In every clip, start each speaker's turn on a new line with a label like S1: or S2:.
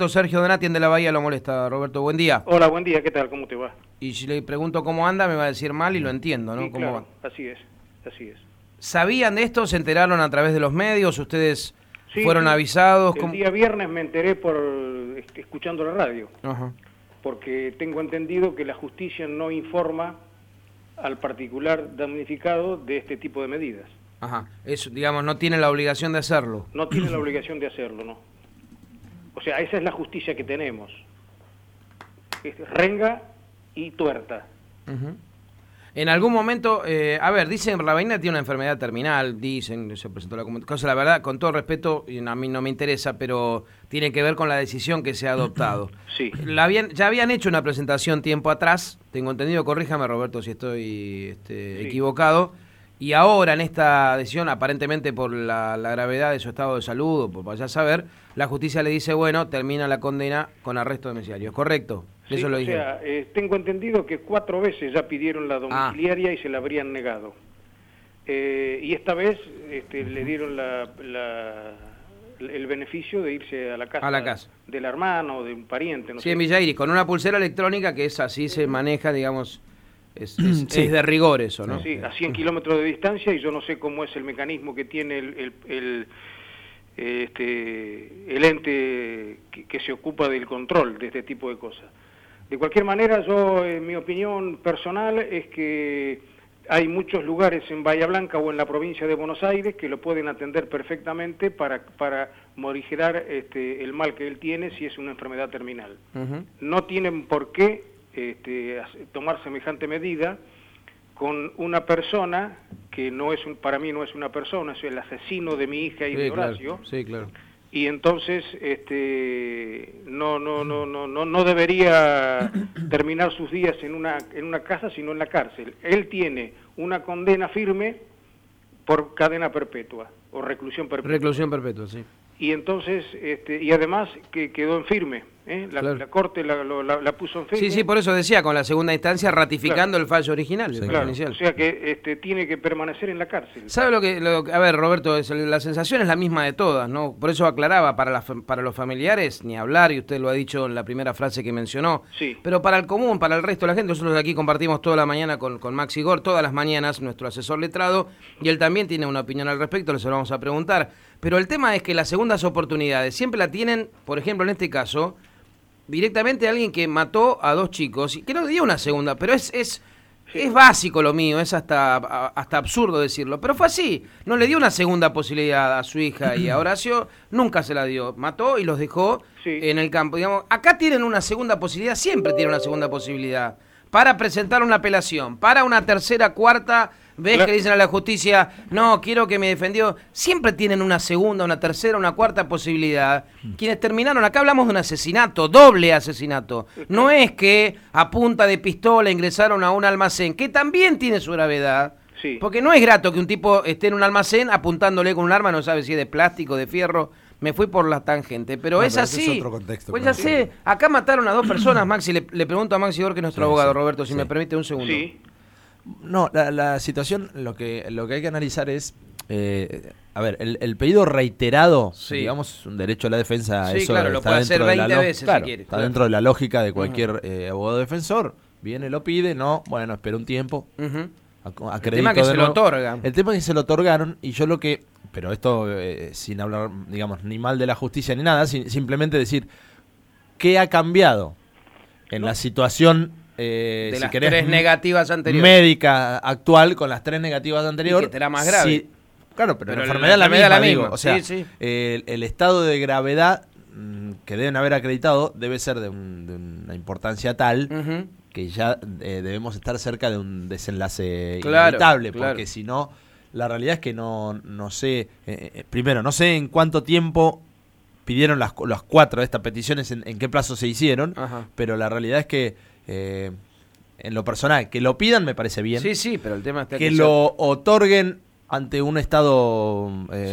S1: Sergio Donati de la Bahía lo molesta. Roberto, buen día.
S2: Hola, buen día, ¿qué tal? ¿Cómo te va?
S1: Y si le pregunto cómo anda, me va a decir mal y lo entiendo, ¿no?
S2: Sí,
S1: ¿Cómo
S2: claro,
S1: va?
S2: así es.
S1: ¿Sabían de esto? ¿Se enteraron a través de los medios? ¿Ustedes
S2: Sí,
S1: fueron
S2: sí.
S1: avisados?
S2: El día viernes me enteré por escuchando la radio,
S1: Ajá.
S2: porque tengo entendido que la justicia no informa al particular damnificado de este tipo de medidas.
S1: Ajá. Eso, digamos, no tiene la obligación de hacerlo.
S2: No tiene la obligación de hacerlo, ¿no? O sea, esa es la justicia que tenemos. Es renga y tuerta.
S1: Ujú. En algún momento, a ver, dicen que Rabaina tiene una enfermedad terminal, dicen, se presentó la comunicación, la verdad, con todo respeto, y a mí no me interesa, pero tiene que ver con la decisión que se ha adoptado.
S2: Sí.
S1: Ya habían hecho una presentación tiempo atrás, tengo entendido, corríjame Roberto si estoy equivocado, y ahora en esta decisión, aparentemente por la gravedad de su estado de salud, o por vaya a saber, la justicia le dice, bueno, termina la condena con arresto domiciliario, ¿es correcto?
S2: Sí,
S1: Eso lo
S2: o
S1: dije.
S2: sea, tengo entendido que 4 veces ya pidieron la domiciliaria y se la habrían negado. Y esta vez le dieron el beneficio de irse a la casa, del hermano o de un pariente. No sé.
S1: En Villa Iris, con una pulsera electrónica que es así se maneja, digamos, es
S2: Sí.
S1: de rigor eso, ¿no?
S2: Sí, a 100 kilómetros de distancia, y yo no sé cómo es el mecanismo que tiene el ente que se ocupa del control de este tipo de cosas. De cualquier manera, yo, en mi opinión personal, es que hay muchos lugares en Bahía Blanca o en la provincia de Buenos Aires que lo pueden atender perfectamente para morigerar el mal que él tiene si es una enfermedad terminal.
S1: Uh-huh.
S2: No tienen por qué tomar semejante medida con una persona que para mí no es una persona, es el asesino de mi hija y de Horacio.
S1: Claro. Sí, claro.
S2: Y entonces no debería terminar sus días en una casa, sino en la cárcel. Él tiene una condena firme por cadena perpetua o reclusión perpetua.
S1: Reclusión perpetua, sí.
S2: Y entonces y además que quedó en firme,
S1: Claro.
S2: la corte la puso en firme.
S1: Sí, por eso decía, con la segunda instancia ratificando el fallo original, el fallo inicial.
S2: O sea que tiene que permanecer en la cárcel.
S1: ¿Sabe lo que a ver, Roberto, la sensación es la misma de todas, ¿no? Por eso aclaraba, para los familiares, ni hablar, y usted lo ha dicho en la primera frase que mencionó,
S2: sí.
S1: Pero para el común, para el resto de la gente, nosotros aquí compartimos toda la mañana con Max Igor, todas las mañanas, nuestro asesor letrado, y él también tiene una opinión al respecto, se lo vamos a preguntar. Pero el tema es que las segundas oportunidades siempre la tienen, por ejemplo, en este caso, directamente alguien que mató a 2 chicos, y que no dio una segunda, pero es básico lo mío, es hasta absurdo decirlo, pero fue así, no le dio una segunda posibilidad a su hija y a Horacio, nunca se la dio, mató y los dejó en el campo. Digamos, acá tienen una segunda posibilidad, siempre tienen una segunda posibilidad, para presentar una apelación, para una tercera, cuarta vez que dicen a la justicia, no, quiero que me defendió, siempre tienen una segunda, una tercera, una cuarta posibilidad. Quienes terminaron, acá hablamos de un asesinato, doble asesinato. No es que a punta de pistola ingresaron a un almacén, que también tiene su gravedad.
S2: Sí.
S1: Porque no es grato que un tipo esté en un almacén apuntándole con un arma, no sabe si es de plástico, de fierro. Me fui por la tangente, pero es así.
S3: Es otro contexto,
S1: pues
S3: claro.
S1: ya sé, acá mataron a 2 personas, Maxi. Le pregunto a Maxi Igor, que es nuestro abogado, Roberto, si me permite un segundo.
S2: Sí.
S3: No, la situación, lo que hay que analizar es, a ver, el pedido reiterado, digamos, es un derecho a la defensa.
S1: Sí,
S3: eso
S1: claro, lo puede hacer 20 veces si quiere.
S3: Está dentro de la lógica de cualquier abogado defensor. Viene, lo pide, bueno, espera un tiempo.
S1: El tema es que se lo otorgan.
S3: El tema es que se lo otorgaron, y yo pero esto sin hablar, digamos, ni mal de la justicia ni nada, simplemente decir, ¿qué ha cambiado en la situación
S1: de
S3: si
S1: las
S3: querés,
S1: 3 negativas anteriores,
S3: médica actual, con las 3 negativas anteriores?
S1: Y que será más grave.
S3: Claro, pero la enfermedad es la misma. O sea,
S1: sí.
S3: El estado de gravedad que deben haber acreditado debe ser de una importancia tal que ya debemos estar cerca de un desenlace inevitable, porque si no, la realidad es que no sé, primero, no sé en cuánto tiempo pidieron las 4 de estas peticiones, en qué plazo se hicieron, pero la realidad es que en lo personal, que lo pidan me parece bien.
S1: Sí, pero el tema está
S3: que lo otorguen ante un estado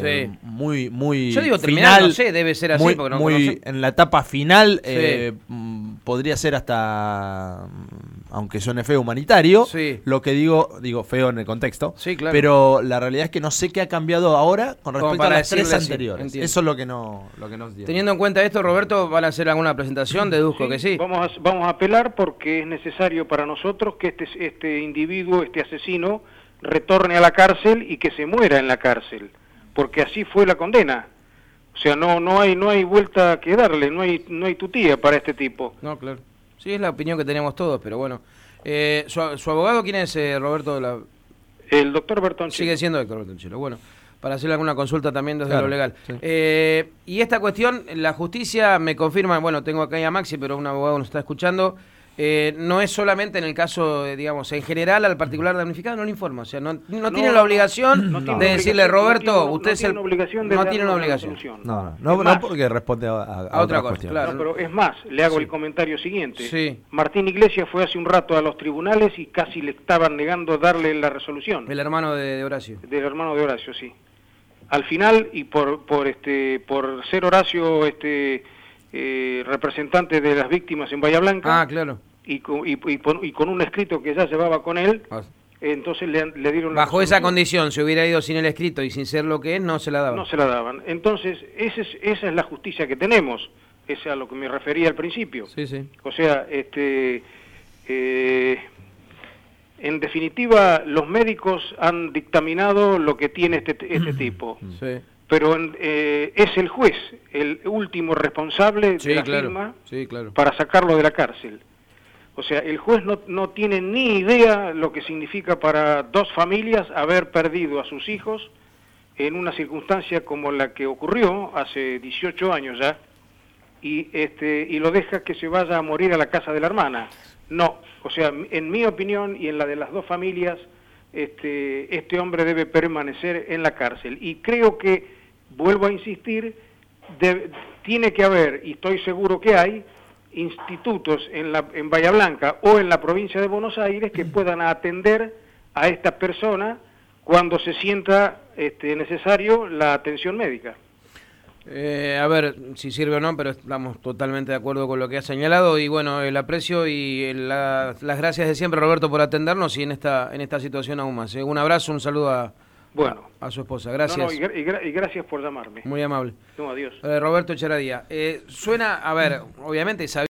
S3: muy
S1: yo digo,
S3: final,
S1: terminal, no sé, debe ser así, porque no
S3: muy en la etapa final, podría ser hasta aunque suene feo, humanitario.
S1: Sí.
S3: Lo que digo feo en el contexto.
S1: Sí, claro.
S3: Pero la realidad es que no sé qué ha cambiado ahora con respecto a las 3 anteriores.
S1: Entiendo.
S3: Eso es lo que no entiendo.
S1: Teniendo en cuenta esto, Roberto, ¿van a hacer alguna presentación? Deduzco que sí.
S2: Vamos a apelar porque es necesario para nosotros que este individuo, este asesino, retorne a la cárcel y que se muera en la cárcel, porque así fue la condena. O sea, no hay vuelta que darle, no hay tutía para este tipo.
S1: No, claro. Sí, es la opinión que tenemos todos, pero bueno. ¿Su abogado quién es, Roberto?
S2: El doctor Bertoncello.
S1: Sigue siendo el doctor Bertoncello. Bueno, para hacerle alguna consulta también desde lo legal.
S3: Sí.
S1: Y esta cuestión, la justicia me confirma, bueno, tengo acá a Maxi, pero un abogado nos está escuchando. No es solamente en el caso, digamos, en general al particular damnificado no le informa, o sea, no tiene la obligación de decirle, Roberto, usted es el... No tiene una obligación.
S3: No, porque responde a otra cuestión.
S1: Claro.
S2: No, pero es más, le hago el comentario siguiente.
S1: Sí.
S2: Martín Iglesias fue hace un rato a los tribunales y casi le estaban negando darle la resolución.
S1: El hermano de Horacio.
S2: Del hermano de Horacio, sí. Al final, y por ser Horacio representante de las víctimas en Bahía Blanca...
S1: Ah, claro.
S2: Y con un escrito que ya llevaba con él, entonces le dieron...
S1: Bajo esa condición, si hubiera ido sin el escrito y sin ser lo que es, no se la daban.
S2: No se la daban. Entonces, esa es la justicia que tenemos. Es a lo que me refería al principio.
S1: Sí, sí.
S2: O sea, en definitiva, los médicos han dictaminado lo que tiene este tipo.
S1: Sí.
S2: Pero es el juez el último responsable de la firma para sacarlo de la cárcel. O sea, el juez no tiene ni idea lo que significa para dos familias haber perdido a sus hijos en una circunstancia como la que ocurrió hace 18 años ya, y lo deja que se vaya a morir a la casa de la hermana. No, o sea, en mi opinión y en la de las dos familias, este hombre debe permanecer en la cárcel. Y creo que, vuelvo a insistir, tiene que haber, y estoy seguro que hay, institutos en Bahía Blanca o en la provincia de Buenos Aires que puedan atender a esta persona cuando se sienta necesario la atención médica.
S1: A ver si sirve o no, pero estamos totalmente de acuerdo con lo que ha señalado y bueno, el aprecio y las gracias de siempre, Roberto, por atendernos y en esta situación aún más. Un abrazo, un saludo a su esposa. Gracias.
S2: Y gracias por llamarme.
S1: Muy amable.
S2: No, adiós.
S1: Roberto Echeradía. Suena, a ver, obviamente